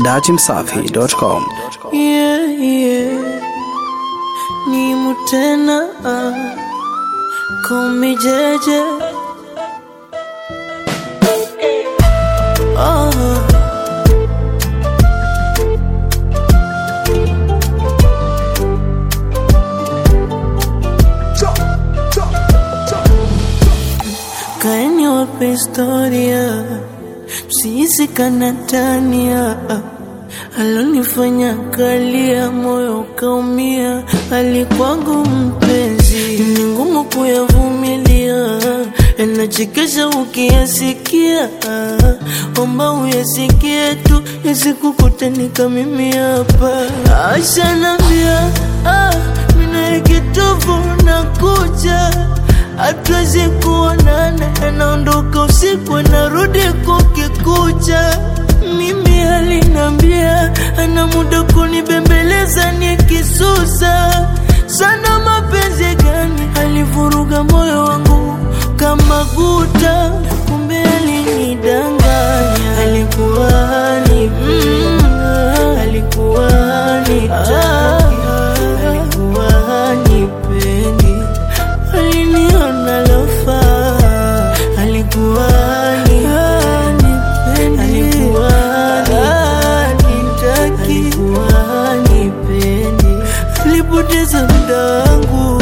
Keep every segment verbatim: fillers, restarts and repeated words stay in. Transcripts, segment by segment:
dachimsafi dot com. Yeah, yeah. Ni mutena uh. Call me J J. Oh. Kaeni wape historia, msihisi kanatania. Alonifanya kalia, moyo ukaumia. Alikwangu mpenzi, ni ngumu kuyavumilia. Yanachekesha ukiyasikia, omba uyasikie tu, yasikukutanika mimi hapa. Aisha nambia, ah, mina kitovu na kucha, hatuwezi kuonana. Naondoka usiku, narudi kukikucha. Mimi alinambia ana muda kunibembeleza nikisusa. Sana mapenzi gani, alivuruga moyo wangu kama guta. Kumbe alinidanganya, alikuwa ni mm, alikuwa ni taki, alikuwa ni pendi, aliniona lofa, alikuwa ni pendi, alikuwa ni taki, alikuwa ni pendi, alipoteza muda wangu.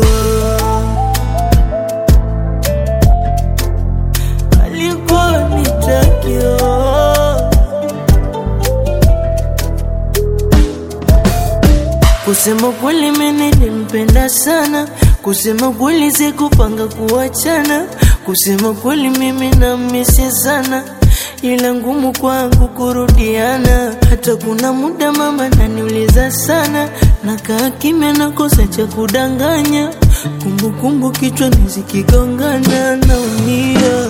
Kusema kweli mimi nilimpenda sana, kusema kweli sikupanga kuachana, kusema kweli mimi namisi sana, ila ngumu kwangu kurudiana. Hata kuna muda mama naniuliza sana, nakaa kimya nakosa cha kudanganya. Kumbukumbu kichwani zikigongana naumia.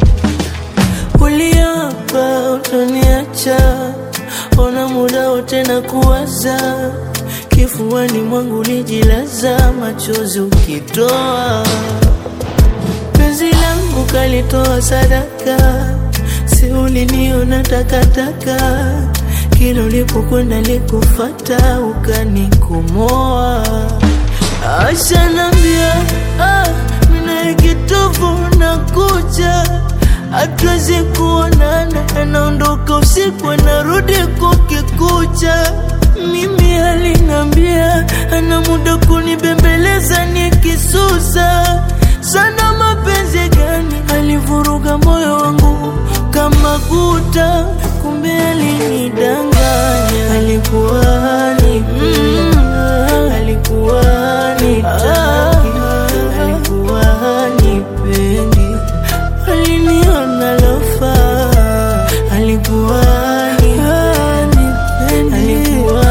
Uliapa utaniacha, ona muda wote na kuwaza. Kifuani mwangu lijilaza, machozi ukitoa. Penzi langu kalitoa sadaka, si uliniona takataka. Kila ulipokwenda likufata, ukanikomoa. Aisha nambia, ah, mina kitovu na kucha, hatuwezi kuonana. Naondoka usiku, narudi kukikucha. Mimi alinambia ana muda kunibembeleza nikisusa. Sana mapenzi gani, alivuruga moyo wangu kama guta. Kumbe alinidanganya, alikuwa ni mm, alikuwa ni taki, alikuwa ni pendi, aliniona lofa, alikuwa ni pendi, alikuwa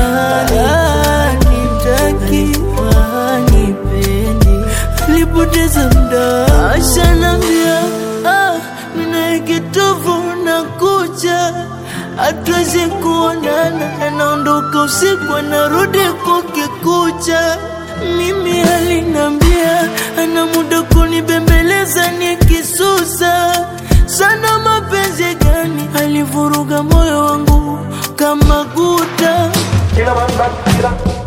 alipoteza muda. Aisha nambia, ah, mina kitovu na kucha, hatuwezi kuonana. Naondoka usiku, narudi kukikucha. Mimi alinambia ana muda kunibembeleza nikisusa. Sana mapenzi gani, alivuruga moyo wangu kama guta. Kila man back, kila